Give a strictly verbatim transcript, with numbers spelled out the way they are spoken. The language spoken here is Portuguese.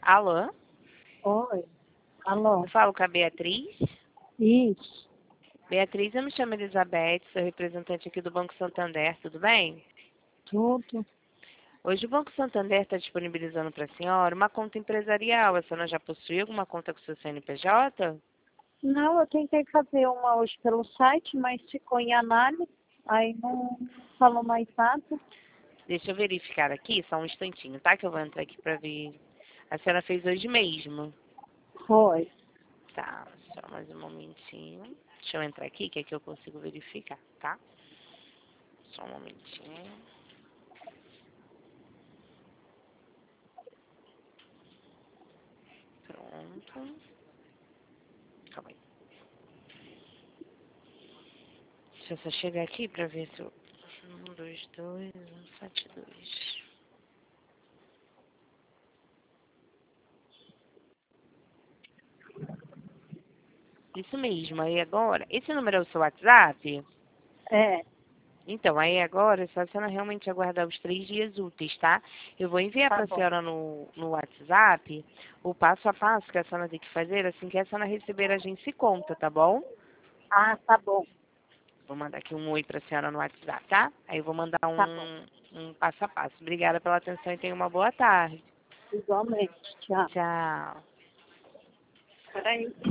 Alô? Oi. Alô? Eu falo com a Beatriz. Isso. Beatriz, eu me chamo Elizabeth, sou representante aqui do Banco Santander, tudo bem? Tudo. Hoje o Banco Santander está disponibilizando para a senhora uma conta empresarial. A senhora já possui alguma conta com seu C N P J? Não, eu tentei fazer uma hoje pelo site, mas ficou em análise. Aí não falou mais nada. Deixa eu verificar aqui, só um instantinho, tá? Que eu vou entrar aqui para ver. A senhora fez hoje mesmo. Foi. Tá, só mais um momentinho. Deixa eu entrar aqui, que aqui eu consigo verificar, tá? Só um momentinho. Pronto. Calma aí. Deixa eu só chegar aqui pra ver se eu... Um, dois, dois, um, sete, dois. Isso mesmo. Aí agora... Esse número é o seu WhatsApp? É. Então, Então, aí agora é só a senhora realmente aguardar os três dias úteis, tá? Eu vou enviar Tá para a bom. senhora no, no WhatsApp o passo a passo que a senhora tem que fazer assim que a senhora receber a gente se conta, tá bom? Ah, tá bom. Vou mandar aqui um oi para a senhora no WhatsApp, tá? Aí eu vou mandar Tá bom. um, um passo a passo. Obrigada pela atenção e tenha uma boa tarde. Igualmente. Tchau. Tchau. Peraí.